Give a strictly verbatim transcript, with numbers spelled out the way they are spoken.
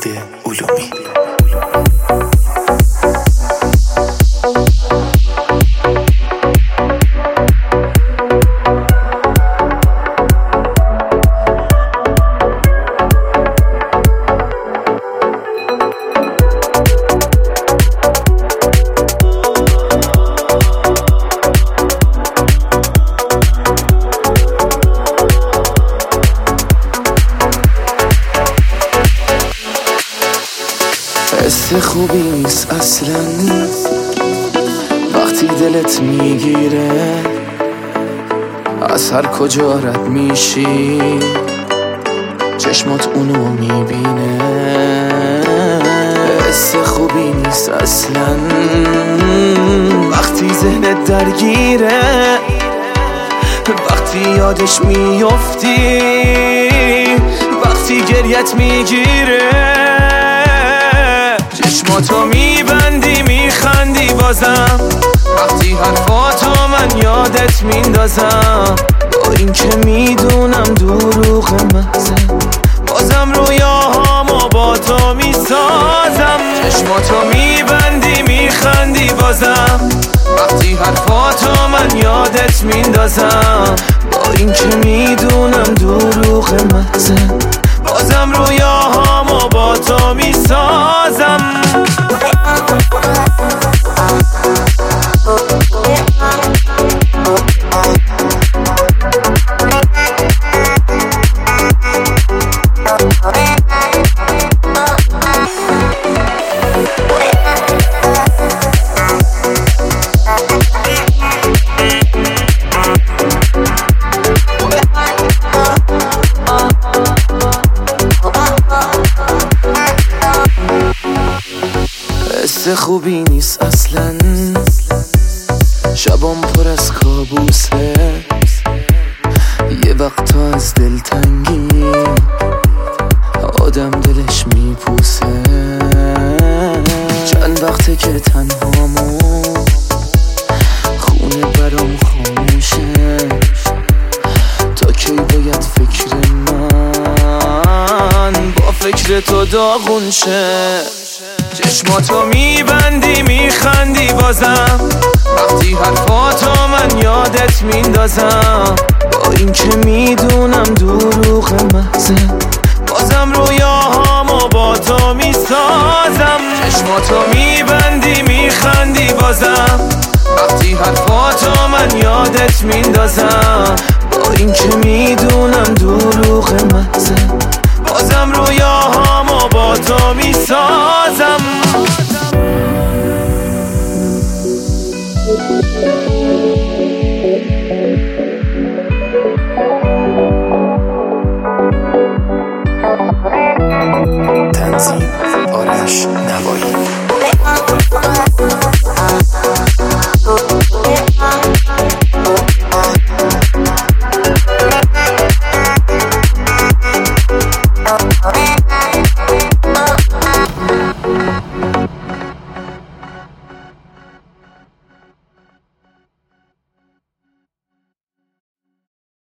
علومی. حس خوبی نیست اصلا وقتی دلت میگیره، از هر کجا رد میشی چشمات اونو میبینه. حس خوبی نیست اصلا وقتی ذهنت درگیره، وقتی یادش میفتی، وقتی گریت میگیره. چشماتو میبندی میخندی بازم، وقتی حرفاتو من یادت میندازم. با این که میدونم دروغ محضه، بازم رویاهامو با تو میسازم. چشماتو میبندی میخندی بازم، وقتی حرفاتو من یادت میندازم. با این که میدونم دروغ محضه، بازم رویاهامو با تو میسازم. حس خوبی نیست اصلا، شبام پر از کابوسه. یه وقتا از دلتنگی آدم دلش میپوسه. چند وقته که تنهامو خونه برام خاموشه. تا کی باید فکر من با فکر تو داغون شه؟ چشماتو میبندی میخندی بازم، وقتی حرفاتو من یادت میندازم. با این که میدونم دروغ محضه، بازم رویاهامو با تو میسازم. چشماتو میبندی میخندی بازم، وقتی حرفاتو من یادت میندازم. با این که میدونم دروغ محضه، بازم رویاهامو با تو میسازم. تنظیم آرش نوایی.